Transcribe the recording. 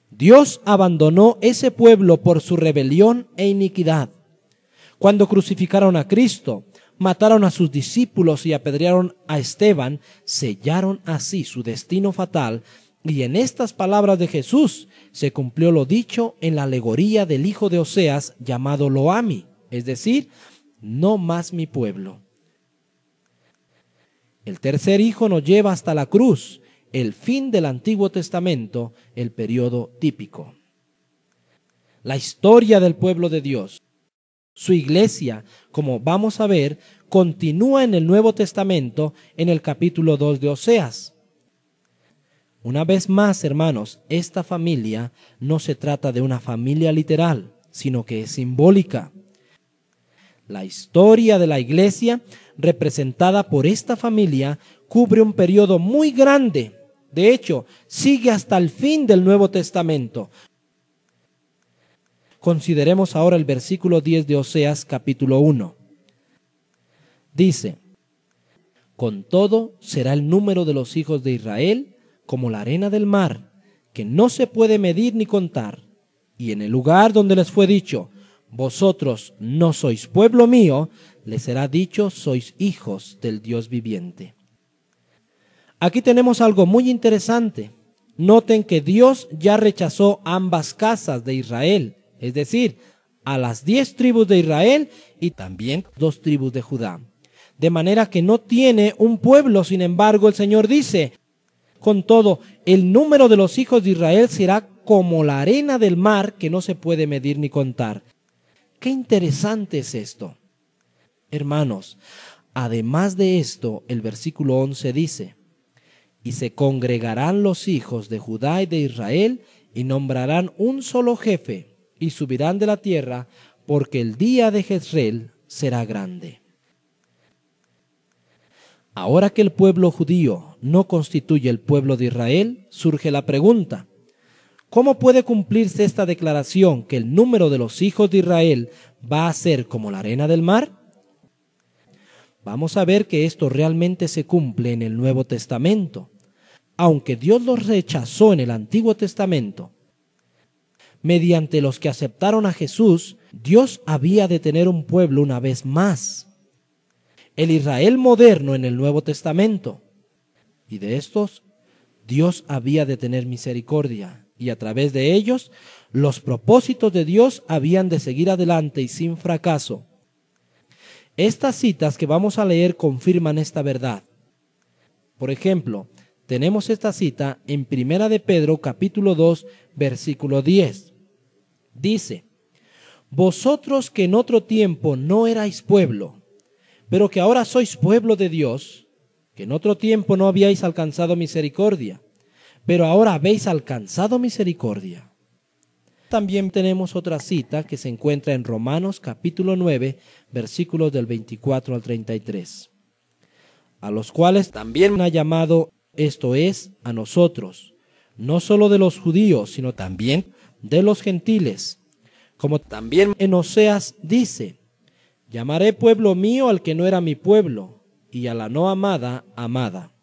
Dios abandonó ese pueblo por su rebelión e iniquidad. Cuando crucificaron a Cristo, mataron a sus discípulos y apedrearon a Esteban, sellaron así su destino fatal, y en estas palabras de Jesús se cumplió lo dicho en la alegoría del hijo de Oseas llamado Lo-Ammi, es decir, no más mi pueblo. El tercer hijo nos lleva hasta la cruz, el fin del Antiguo Testamento, el periodo típico. La historia del pueblo de Dios, su iglesia, como vamos a ver, continúa en el Nuevo Testamento en el capítulo 2 de Oseas. Una vez más, hermanos, esta familia no se trata de una familia literal, sino que es simbólica. La historia de la iglesia, representada por esta familia, cubre un periodo muy grande. De hecho, sigue hasta el fin del Nuevo Testamento. Consideremos ahora el versículo 10 de Oseas capítulo 1. Dice: con todo será el número de los hijos de Israel como la arena del mar, que no se puede medir ni contar. Y en el lugar donde les fue dicho: vosotros no sois pueblo mío, les será dicho: sois hijos del Dios viviente. Aquí tenemos algo muy interesante. Noten que Dios ya rechazó ambas casas de Israel, es decir, a las 10 tribus de Israel y también 2 tribus de Judá. De manera que no tiene un pueblo. Sin embargo, el Señor dice: con todo, el número de los hijos de Israel será como la arena del mar, que no se puede medir ni contar. Qué interesante es esto. Hermanos, además de esto, el versículo 11 dice: y se congregarán los hijos de Judá y de Israel, y nombrarán un solo jefe, y subirán de la tierra, porque el día de Jezreel será grande. Ahora que el pueblo judío no constituye el pueblo de Israel, surge la pregunta: ¿cómo puede cumplirse esta declaración que el número de los hijos de Israel va a ser como la arena del mar? Vamos a ver que esto realmente se cumple en el Nuevo Testamento. Aunque Dios los rechazó en el Antiguo Testamento, mediante los que aceptaron a Jesús, Dios había de tener un pueblo una vez más, el Israel moderno en el Nuevo Testamento. Y de estos, Dios había de tener misericordia, y a través de ellos, los propósitos de Dios habían de seguir adelante y sin fracaso. Estas citas que vamos a leer confirman esta verdad. Por ejemplo, tenemos esta cita en Primera de Pedro, capítulo 2, versículo 10. Dice: vosotros que en otro tiempo no erais pueblo, pero que ahora sois pueblo de Dios, que en otro tiempo no habíais alcanzado misericordia, pero ahora habéis alcanzado misericordia. También tenemos otra cita que se encuentra en Romanos, capítulo 9, versículos del 24 al 33. A los cuales también ha llamado, esto es, a nosotros, no solo de los judíos, sino también de los gentiles. Como también en Oseas dice: llamaré pueblo mío al que no era mi pueblo, y a la no amada, amada.